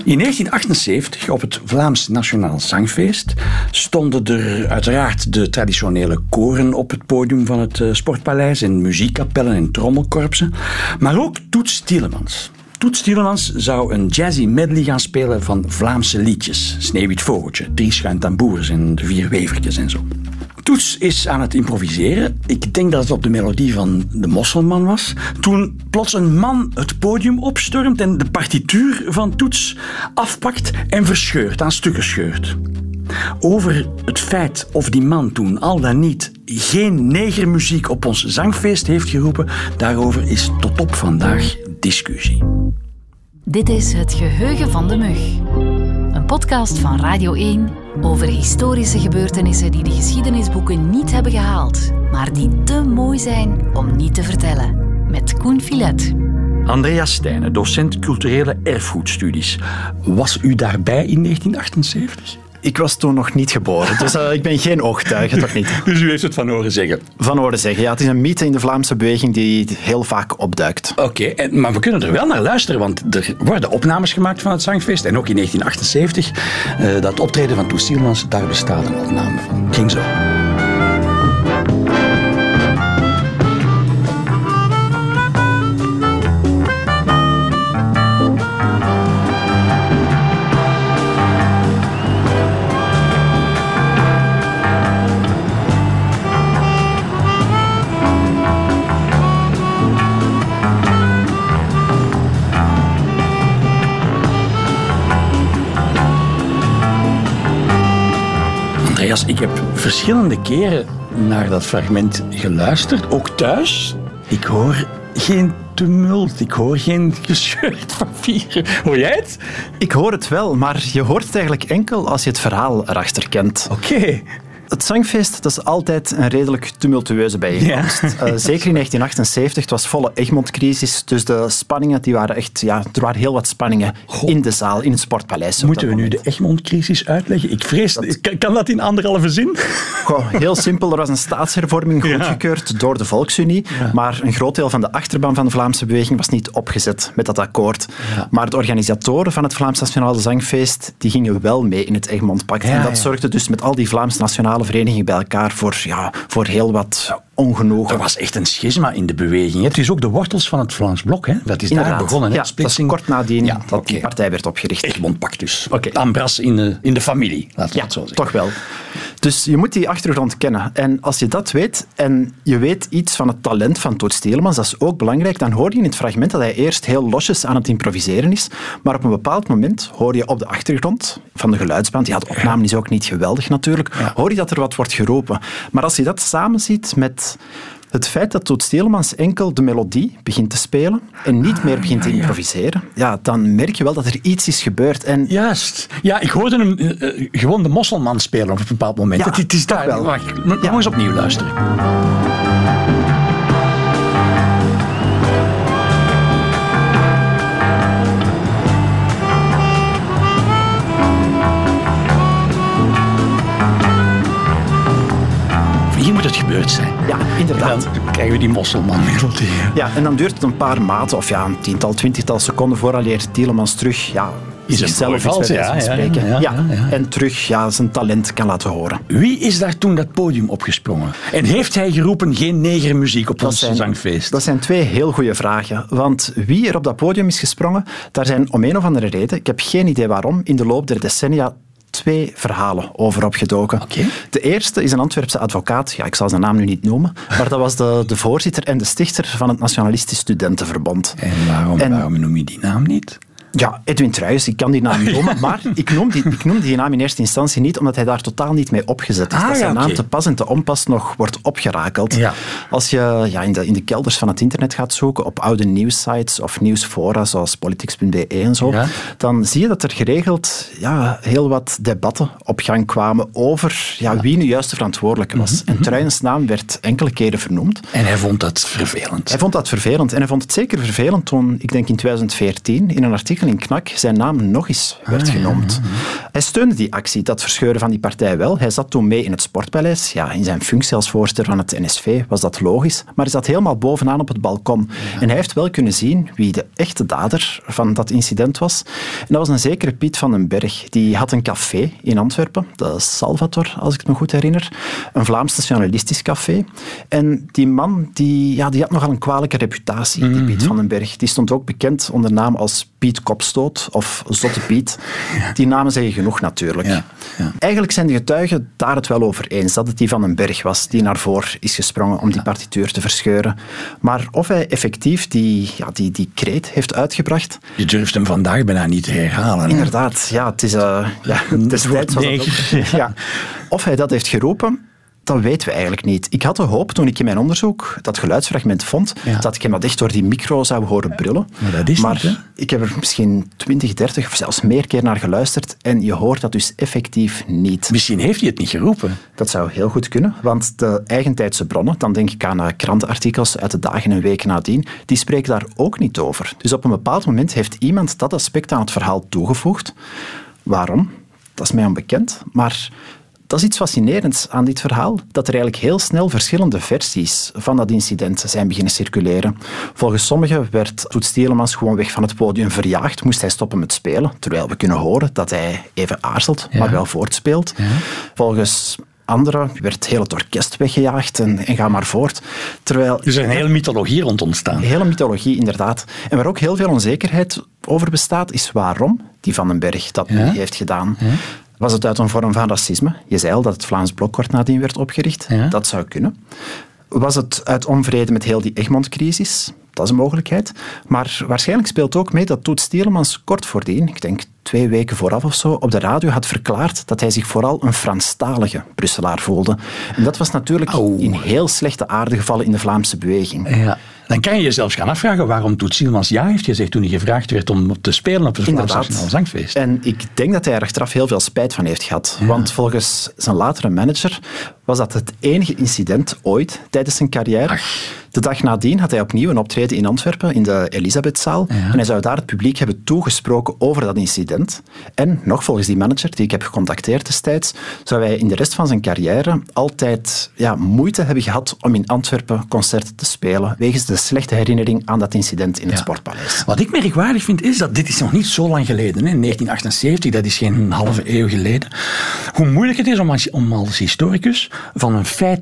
In 1978, op het Vlaams Nationaal Zangfeest, stonden er uiteraard de traditionele koren op het podium van het Sportpaleis en muziekkapellen en trommelkorpsen, maar ook Toets Tielemans. Toets Tielemans zou een jazzy medley gaan spelen van Vlaamse liedjes. Sneeuwwit Vogeltje, 3 schuintamboers en de 4 wevertjes en zo. Toets is aan het improviseren. Ik denk dat het op de melodie van De Mosselman was. Toen plots een man het podium opstormt en de partituur van Toets afpakt en verscheurt, aan stukken scheurt. Over het feit of die man toen al dan niet geen negermuziek op ons zangfeest heeft geroepen, daarover is tot op vandaag discussie. Dit is Het Geheugen van de Mug. Een podcast van Radio 1 over historische gebeurtenissen die de geschiedenisboeken niet hebben gehaald, maar die te mooi zijn om niet te vertellen. Met Koen Filet. Andrea Stijnen, docent culturele erfgoedstudies. Was u daarbij in 1978? Ik was toen nog niet geboren, dus ik ben geen ooggetuige, toch niet. Dus u heeft het van horen zeggen? Van horen zeggen, ja. Het is een mythe in de Vlaamse beweging die heel vaak opduikt. Oké, maar we kunnen er wel naar luisteren, want er worden opnames gemaakt van het zangfeest. En ook in 1978, dat optreden van Toets Tielemans, daar bestaat een opname van. Ging zo. Ik heb verschillende keren naar dat fragment geluisterd, ook thuis. Ik hoor geen tumult, ik hoor geen gescheurd papier. Hoor jij het? Ik hoor het wel, maar je hoort het eigenlijk enkel als je het verhaal erachter kent. Oké. Het zangfeest, dat is altijd een redelijk tumultueuze bijeenkomst. Ja. Zeker in 1978, het was volle Egmond-crisis, dus de spanningen, die waren echt, ja, er waren heel wat spanningen in de zaal, in het Sportpaleis. Moeten we nu de Egmond-crisis uitleggen? Ik vrees, kan dat in 1,5 zin? Goh, heel simpel, er was een staatshervorming goedgekeurd door de Volksunie, maar een groot deel van de achterban van de Vlaamse beweging was niet opgezet met dat akkoord. Ja. Maar de organisatoren van het Vlaams Nationale Zangfeest, die gingen wel mee in het Egmond-pact. En dat zorgde dus met al die Vlaams nationale verenigingen bij elkaar voor heel wat ongenoegen. Er was echt een schisma in de beweging. Het is ook de wortels van het Vlaams Blok. Hè? Dat is daar begonnen. Ja, dat is kort nadien dat die partij werd opgericht. Egmond-pact dus. Ambras in de familie, laten we het zo zeggen. Toch wel. Dus je moet die achtergrond kennen. En als je dat weet en je weet iets van het talent van Toets Tielemans, dat is ook belangrijk, dan hoor je in het fragment dat hij eerst heel losjes aan het improviseren is, maar op een bepaald moment hoor je op de achtergrond van de geluidsband, de opname is ook niet geweldig natuurlijk, hoor je dat er wat wordt geroepen. Maar als je dat samenziet met het feit dat Toets Tielemans enkel de melodie begint te spelen en niet meer begint te improviseren, dan merk je wel dat er iets is gebeurd. En juist. Ja, ik hoorde hem gewoon de Mosselman spelen op een bepaald moment. Ja, het is daar wel. Wacht, nog eens opnieuw luisteren. Hier moet het gebeurd zijn. Ja, inderdaad. En dan krijgen we die Mosselman-melodie. Ja, en dan duurt het een paar maten, of een 10-tal, 20-tal seconden vooraleer Tielemans terug zichzelf spreken. En terug zijn talent kan laten horen. Wie is daar toen dat podium opgesprongen? En heeft hij geroepen geen negermuziek op ons zangfeest? Dat zijn 2 heel goede vragen. Want wie er op dat podium is gesprongen, daar zijn om een of andere reden, ik heb geen idee waarom, in de loop der decennia 2 verhalen over opgedoken. Okay. De eerste is een Antwerpse advocaat, ik zal zijn naam nu niet noemen, maar dat was de voorzitter en de stichter van het Nationalistisch Studentenverbond. En waarom noem je die naam niet? Ja, Edwin Truijens, ik kan die naam niet noemen, maar ik noem die naam in eerste instantie niet, omdat hij daar totaal niet mee opgezet is. Dat zijn naam te pas en te onpas nog wordt opgerakeld. Ja. Als je in de kelders van het internet gaat zoeken op oude nieuwssites of nieuwsfora, zoals politics.be en zo, dan zie je dat er geregeld heel wat debatten op gang kwamen over wie nu juist de verantwoordelijke was. En Truijens' naam werd enkele keren vernoemd. En hij vond dat vervelend. Hij vond dat vervelend. En hij vond het zeker vervelend toen, ik denk in 2014, in een artikel in Knak zijn naam nog eens werd genoemd. Hij steunde die actie, dat verscheuren van die partij wel. Hij zat toen mee in het Sportpaleis. Ja, in zijn functie als voorzitter van het NSV was dat logisch. Maar hij zat helemaal bovenaan op het balkon. Ja. En hij heeft wel kunnen zien wie de echte dader van dat incident was. En dat was een zekere Piet van den Berg. Die had een café in Antwerpen, de Salvator, als ik het me goed herinner. Een Vlaams nationalistisch café. En die man die had nogal een kwalijke reputatie, die Piet van den Berg. Die stond ook bekend onder naam als Piet Kopstoot of Zotte Piet. Ja. Die namen zeggen genoeg natuurlijk. Ja. Ja. Eigenlijk zijn de getuigen daar het wel over eens dat het die van den Berg was die naar voren is gesprongen om die partituur te verscheuren. Maar of hij effectief die kreet heeft uitgebracht... Je durft hem vandaag bijna niet te herhalen. Inderdaad, ja, het is... destijds was het ook, ja. Of hij dat heeft geroepen... Dat weten we eigenlijk niet. Ik had de hoop, toen ik in mijn onderzoek dat geluidsfragment vond, dat ik hem dat echt door die micro zou horen brullen. Maar ik heb er misschien 20, 30 of zelfs meer keer naar geluisterd en je hoort dat dus effectief niet. Misschien heeft hij het niet geroepen. Dat zou heel goed kunnen, want de eigentijdse bronnen, dan denk ik aan krantenartikels uit de dagen en weken nadien, die spreken daar ook niet over. Dus op een bepaald moment heeft iemand dat aspect aan het verhaal toegevoegd. Waarom? Dat is mij onbekend, maar... Dat is iets fascinerends aan dit verhaal, dat er eigenlijk heel snel verschillende versies van dat incident zijn beginnen circuleren. Volgens sommigen werd Toets Tielemans gewoon weg van het podium verjaagd, moest hij stoppen met spelen, terwijl we kunnen horen dat hij even aarzelt, maar wel voortspeelt. Ja. Volgens anderen werd heel het orkest weggejaagd en ga maar voort. Terwijl, dus er is een hele mythologie rond ontstaan. Een hele mythologie, inderdaad. En waar ook heel veel onzekerheid over bestaat, is waarom die Van den Berg dat nu heeft gedaan. Ja. Was het uit een vorm van racisme? Je zei al dat het Vlaams Blok kort nadien werd opgericht. Ja. Dat zou kunnen. Was het uit onvrede met heel die Egmond-crisis? Dat is een mogelijkheid. Maar waarschijnlijk speelt ook mee dat Toets Tielemans kort voordien, ik denk 2 weken vooraf of zo, op de radio had verklaard dat hij zich vooral een Franstalige Brusselaar voelde. En dat was natuurlijk in heel slechte aarde gevallen in de Vlaamse beweging. Ja. Dan kan je jezelf gaan afvragen waarom Toets Tielemans ja heeft gezegd toen hij gevraagd werd om te spelen op het Vlaams Nationaal Zangfeest. En ik denk dat hij er achteraf heel veel spijt van heeft gehad. Ja. Want volgens zijn latere manager was dat het enige incident ooit tijdens zijn carrière. Ach. De dag nadien had hij opnieuw een optreden in Antwerpen, in de Elisabethzaal. Ja. En hij zou daar het publiek hebben toegesproken over dat incident. En nog volgens die manager, die ik heb gecontacteerd destijds, zou hij in de rest van zijn carrière altijd moeite hebben gehad om in Antwerpen concerten te spelen, wegens de slechte herinnering aan dat incident in het Sportpaleis. Wat ik merkwaardig vind, is dat dit is nog niet zo lang geleden. Hè? 1978, dat is geen halve eeuw geleden. Hoe moeilijk het is om als historicus van een feit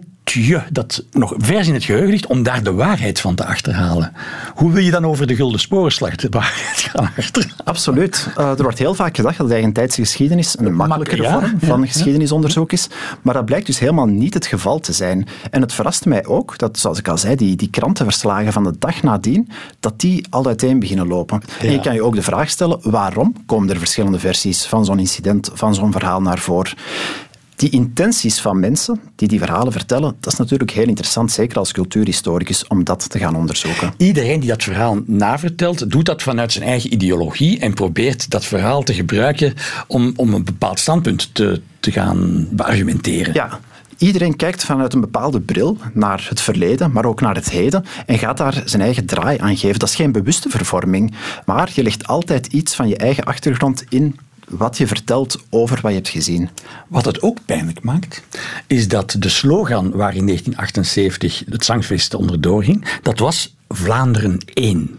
dat nog vers in het geheugen ligt, om daar de waarheid van te achterhalen. Hoe wil je dan over de Gulden Sporenslag de waarheid gaan achterhalen? Absoluut. Er wordt heel vaak gedacht dat de eigentijdse geschiedenis een makkelijkere vorm van geschiedenisonderzoek is, maar dat blijkt dus helemaal niet het geval te zijn. En het verraste mij ook dat, zoals ik al zei, die krantenverslagen van de dag nadien, dat die al uiteen beginnen lopen. Ja. En je kan je ook de vraag stellen, waarom komen er verschillende versies van zo'n incident, van zo'n verhaal naar voren? Die intenties van mensen die verhalen vertellen, dat is natuurlijk heel interessant, zeker als cultuurhistoricus, om dat te gaan onderzoeken. Iedereen die dat verhaal navertelt, doet dat vanuit zijn eigen ideologie en probeert dat verhaal te gebruiken om een bepaald standpunt te gaan beargumenteren. Ja. Iedereen kijkt vanuit een bepaalde bril naar het verleden, maar ook naar het heden en gaat daar zijn eigen draai aan geven. Dat is geen bewuste vervorming, maar je legt altijd iets van je eigen achtergrond in wat je vertelt over wat je hebt gezien. Wat het ook pijnlijk maakt, is dat de slogan waar in 1978 het Zangfeest onderdoor ging, dat was Vlaanderen 1.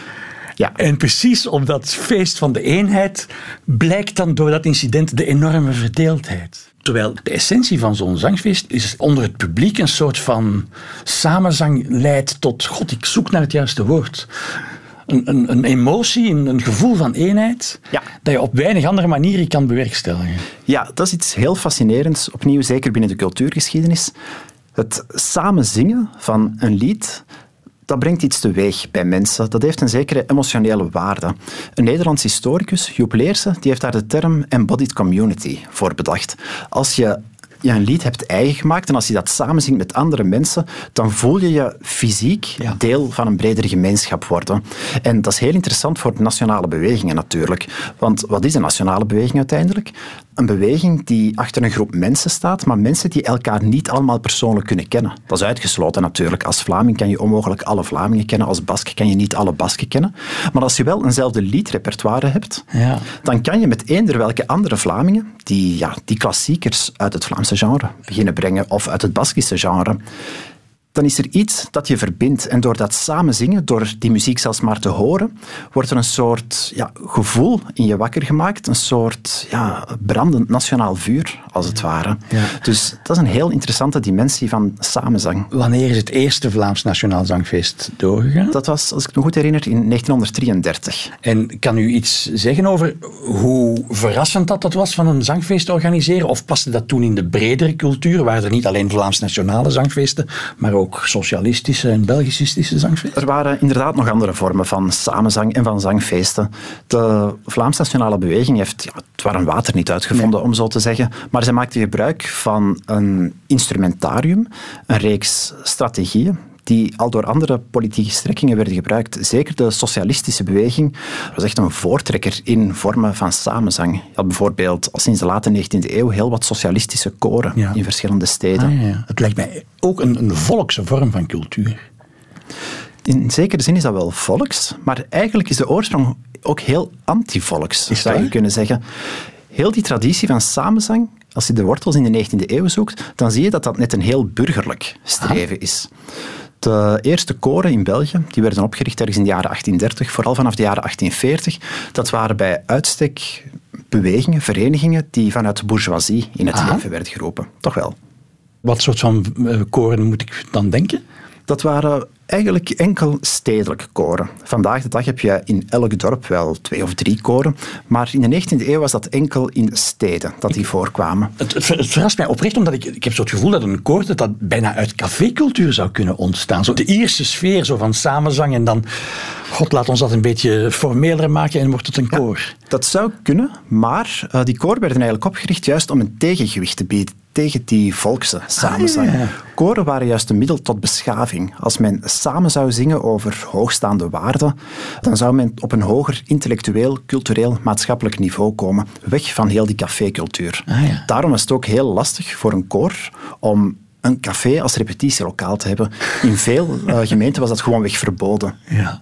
Ja. En precies op dat feest van de eenheid blijkt dan door dat incident de enorme verdeeldheid. Terwijl de essentie van zo'n zangfeest is onder het publiek een soort van samenzang leidt tot, God, ik zoek naar het juiste woord. Een emotie, een gevoel van eenheid, dat je op weinig andere manieren kan bewerkstelligen. Ja, dat is iets heel fascinerends, opnieuw zeker binnen de cultuurgeschiedenis. Het samen zingen van een lied, dat brengt iets teweeg bij mensen. Dat heeft een zekere emotionele waarde. Een Nederlands historicus, Joep Leersen, die heeft daar de term embodied community voor bedacht. Als je een lied hebt eigen gemaakt en als je dat samen zingt met andere mensen, dan voel je je fysiek deel van een bredere gemeenschap worden. En dat is heel interessant voor de nationale bewegingen natuurlijk. Want wat is een nationale beweging uiteindelijk? een beweging die achter een groep mensen staat, maar mensen die elkaar niet allemaal persoonlijk kunnen kennen. Dat is uitgesloten natuurlijk. Als Vlaming kan je onmogelijk alle Vlamingen kennen, als Bask kan je niet alle Basken kennen. Maar als je wel eenzelfde liedrepertoire hebt, dan kan je met eender welke andere Vlamingen die klassiekers uit het Vlaamse genre beginnen brengen of uit het Baskische genre. Dan is er iets dat je verbindt. En door dat samen zingen, door die muziek zelfs maar te horen, wordt er een soort gevoel in je wakker gemaakt. Een soort brandend nationaal vuur, als het ware. Ja. Dus dat is een heel interessante dimensie van samenzang. Wanneer is het eerste Vlaams Nationaal Zangfeest doorgegaan? Dat was, als ik me goed herinner, in 1933. En kan u iets zeggen over hoe verrassend dat was van een zangfeest te organiseren? Of paste dat toen in de bredere cultuur? Waren er niet alleen Vlaams Nationale Zangfeesten, maar ook socialistische en Belgicistische zangfeesten? Er waren inderdaad nog andere vormen van samenzang en van zangfeesten. De Vlaams Nationale Beweging heeft het warm water niet uitgevonden, om zo te zeggen, maar zij maakte gebruik van een instrumentarium, een reeks strategieën die al door andere politieke strekkingen werden gebruikt. Zeker de socialistische beweging was echt een voortrekker in vormen van samenzang. Je had bijvoorbeeld al sinds de late 19e eeuw heel wat socialistische koren in verschillende steden. Het lijkt mij ook een volkse vorm van cultuur. In zekere zin is dat wel volks, maar eigenlijk is de oorsprong ook heel anti-volks, zou je kunnen zeggen. Heel die traditie van samenzang, als je de wortels in de 19e eeuw zoekt, dan zie je dat dat net een heel burgerlijk streven is. De eerste koren in België, die werden opgericht ergens in de jaren 1830, vooral vanaf de jaren 1840. Dat waren bij uitstek bewegingen, verenigingen, die vanuit de bourgeoisie in het leven werden geroepen. Toch wel. Wat soort van koren moet ik dan denken? Dat waren eigenlijk enkel stedelijke koren. Vandaag de dag heb je in elk dorp wel 2 of 3 koren, maar in de 19e eeuw was dat enkel in steden dat die voorkwamen. Het verrast mij oprecht, omdat ik heb zo het gevoel dat een koor dat bijna uit cafécultuur zou kunnen ontstaan. Zo de Ierse sfeer zo van samenzang en dan, God, laat ons dat een beetje formeler maken en wordt het een koor. Dat zou kunnen, maar die koren werden eigenlijk opgericht juist om een tegengewicht te bieden tegen die volkse samenzang. Koren waren juist een middel tot beschaving. Als men samen zou zingen over hoogstaande waarden, dan zou men op een hoger intellectueel, cultureel, maatschappelijk niveau komen. Weg van heel die cafécultuur. Daarom is het ook heel lastig voor een koor om een café als repetitielokaal te hebben. In veel gemeenten was dat gewoonweg verboden. Ja.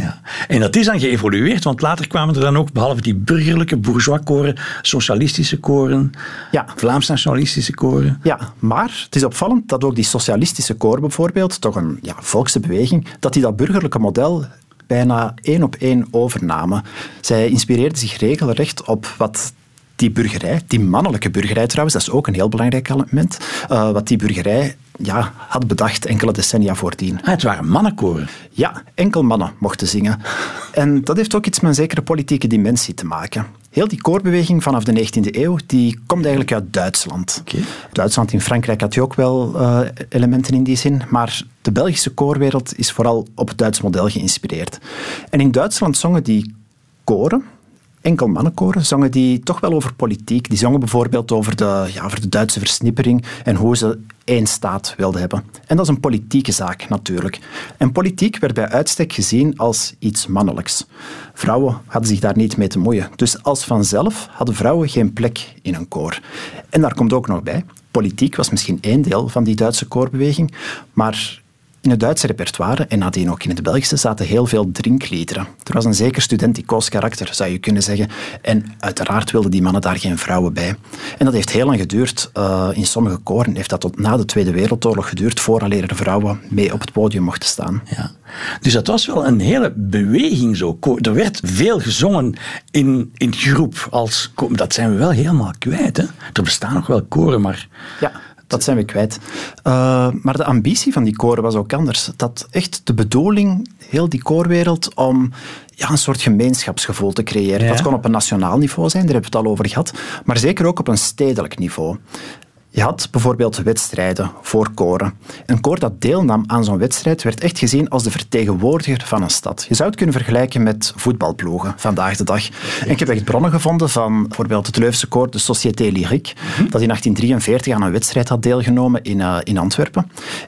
En dat is dan geëvolueerd, want later kwamen er dan ook, behalve die burgerlijke bourgeois-koren, socialistische koren, Vlaams-nationalistische koren. Ja, maar het is opvallend dat ook die socialistische koren bijvoorbeeld, toch een volkse beweging, dat die dat burgerlijke model bijna 1 op 1 overnamen. Zij inspireerden zich regelrecht op wat die burgerij, die mannelijke burgerij trouwens, dat is ook een heel belangrijk element, wat die burgerij had bedacht enkele decennia voordien. Het waren mannenkoren. Ja, enkel mannen mochten zingen. En dat heeft ook iets met een zekere politieke dimensie te maken. Heel die koorbeweging vanaf de 19e eeuw, die komt eigenlijk uit Duitsland. Duitsland, in Frankrijk had je ook wel elementen in die zin, maar de Belgische koorwereld is vooral op het Duits model geïnspireerd. En in Duitsland zongen die koren, enkel mannenkoren, zongen die toch wel over politiek. Die zongen bijvoorbeeld over de Duitse versnippering en hoe ze één staat wilden hebben. En dat is een politieke zaak natuurlijk. En politiek werd bij uitstek gezien als iets mannelijks. Vrouwen hadden zich daar niet mee te moeien. Dus als vanzelf hadden vrouwen geen plek in een koor. En daar komt ook nog bij, politiek was misschien één deel van die Duitse koorbeweging, maar in het Duitse repertoire, en nadien ook in het Belgische, zaten heel veel drinkliederen. Er was een zeker studenticoos karakter, zou je kunnen zeggen. En uiteraard wilden die mannen daar geen vrouwen bij. En dat heeft heel lang geduurd. In sommige koren heeft dat tot na de Tweede Wereldoorlog geduurd, vooraleer er vrouwen mee op het podium mochten staan. Ja. Dus dat was wel een hele beweging zo. Er werd veel gezongen in groep. Dat zijn we wel helemaal kwijt. Hè? Er bestaan nog wel koren, maar... Ja. Dat zijn we kwijt. Maar de ambitie van die koren was ook anders. Dat echt de bedoeling, heel die koorwereld, om een soort gemeenschapsgevoel te creëren. Dat kon op een nationaal niveau zijn, daar hebben we het al over gehad, maar zeker ook op een stedelijk niveau. Je had bijvoorbeeld wedstrijden voor koren. Een koor dat deelnam aan zo'n wedstrijd werd echt gezien als de vertegenwoordiger van een stad. Je zou het kunnen vergelijken met voetbalploegen vandaag de dag. En ik heb echt bronnen gevonden van bijvoorbeeld het Leuvense koor, de Société Lyrique, dat in 1843 aan een wedstrijd had deelgenomen in Antwerpen. En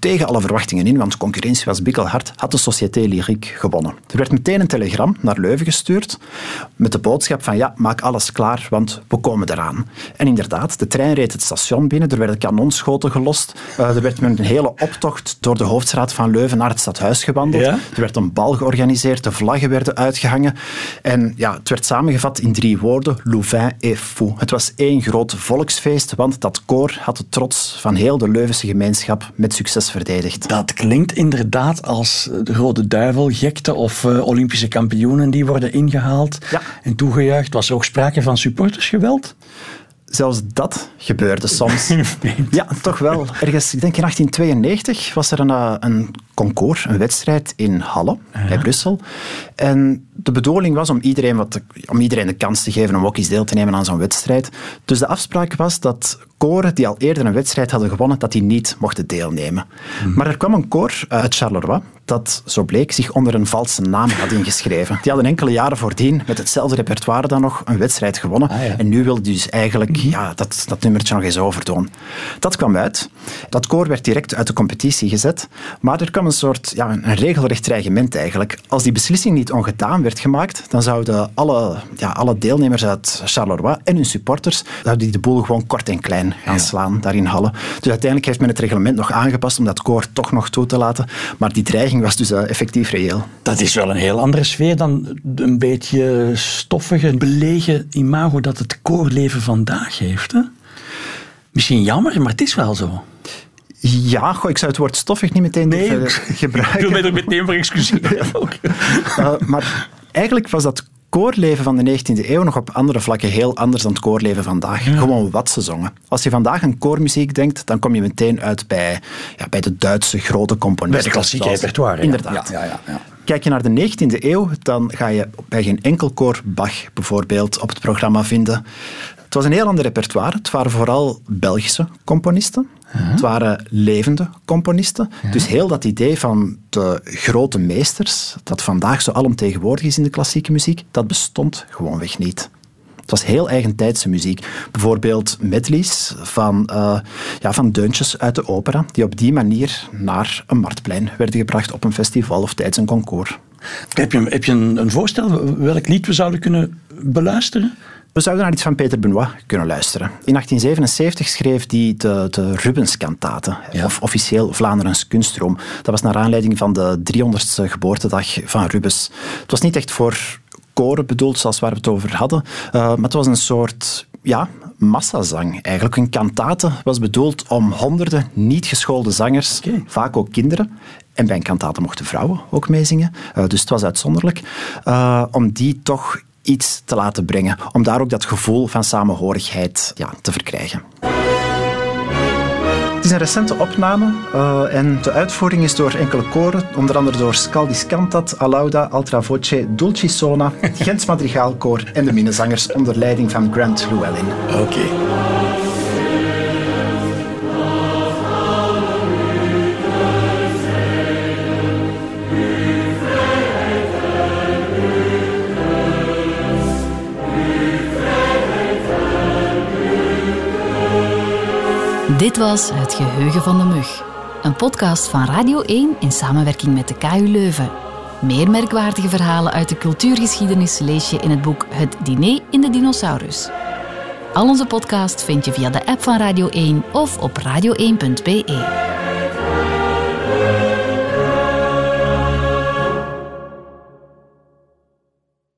tegen alle verwachtingen in, want concurrentie was bikkelhard, had de Société Lyrique gewonnen. Er werd meteen een telegram naar Leuven gestuurd met de boodschap van ja, maak alles klaar, want we komen eraan. En inderdaad, de trein reed het station binnen, er werden kanonschoten gelost, er werd met een hele optocht door de hoofdstraat van Leuven naar het stadhuis gewandeld. Ja? Er werd een bal georganiseerd, de vlaggen werden uitgehangen en ja, het werd samengevat in 3 woorden, Louvain est fou. Het was één groot volksfeest, want dat koor had de trots van heel de Leuvense gemeenschap met succes verdedigd. Dat klinkt inderdaad als de Rode Duivel, gekte of Olympische kampioenen die worden ingehaald en toegejuicht. Was er ook sprake van supportersgeweld? Zelfs dat gebeurde soms. Ja, toch wel. Ergens, ik denk in 1892 was er een concours, een wedstrijd in Halle, bij Brussel. En de bedoeling was om iedereen de kans te geven om ook eens deel te nemen aan zo'n wedstrijd. Dus de afspraak was dat koren die al eerder een wedstrijd hadden gewonnen, dat die niet mochten deelnemen. Maar er kwam een koor uit Charleroi dat, zo bleek, zich onder een valse naam had ingeschreven. Die hadden enkele jaren voordien met hetzelfde repertoire dan nog een wedstrijd gewonnen. En nu wilden die dus eigenlijk dat nummertje nog eens overdoen. Dat kwam uit. Dat koor werd direct uit de competitie gezet. Maar er kwam een soort, een regelrecht dreigement eigenlijk. Als die beslissing niet ongedaan werd gemaakt, dan zouden alle deelnemers uit Charleroi en hun supporters die de boel gewoon kort en klein gaan slaan daar in Halle. Dus uiteindelijk heeft men het reglement nog aangepast om dat koor toch nog toe te laten. Maar die dreiging was dus effectief reëel. Dat is wel een heel andere sfeer dan een beetje stoffige, belegen imago dat het koorleven vandaag heeft. Hè? Misschien jammer, maar het is wel zo. Ja, ik zou het woord stoffig niet meteen gebruiken. Ik wil mij er meteen voor excuseren. Maar eigenlijk was dat koorleven van de 19e eeuw nog op andere vlakken heel anders dan het koorleven vandaag. Gewoon wat ze zongen. Als je vandaag aan koormuziek denkt, dan kom je meteen uit bij de Duitse grote componisten. Bij de klassieke repertoire. Inderdaad. Ja. Kijk je naar de 19e eeuw, dan ga je bij geen enkel koor Bach bijvoorbeeld op het programma vinden. Het was een heel ander repertoire. Het waren vooral Belgische componisten. Het waren levende componisten. Dus heel dat idee van de grote meesters, dat vandaag zo alomtegenwoordig is in de klassieke muziek, dat bestond gewoonweg niet. Het was heel eigentijdse muziek. Bijvoorbeeld medleys van deuntjes uit de opera, die op die manier naar een marktplein werden gebracht op een festival of tijdens een concours. Heb je een voorstel welk lied we zouden kunnen beluisteren? We zouden naar iets van Peter Benoit kunnen luisteren. In 1877 schreef hij de Rubens-kantaten, of officieel Vlaanderens Kunstroom. Dat was naar aanleiding van de 300ste geboortedag van Rubens. Het was niet echt voor koren bedoeld, zoals waar we het over hadden, maar het was een soort massazang eigenlijk. Een kantate was bedoeld om honderden niet geschoolde zangers, vaak ook kinderen, en bij een kantate mochten vrouwen ook meezingen, dus het was uitzonderlijk, om die toch iets te laten brengen, om daar ook dat gevoel van samenhorigheid te verkrijgen. Het is een recente opname en de uitvoering is door enkele koren, onder andere door Scaldis Cantat, Alauda, Altra Voce, Dulcisona, het Gents Madrigaalkoor en de Minnezangers onder leiding van Grant Llewellyn. Oké. Dit was Het Geheugen van de Mug. Een podcast van Radio 1 in samenwerking met de KU Leuven. Meer merkwaardige verhalen uit de cultuurgeschiedenis lees je in het boek Het Diner in de Dinosaurus. Al onze podcasts vind je via de app van Radio 1 of op radio1.be.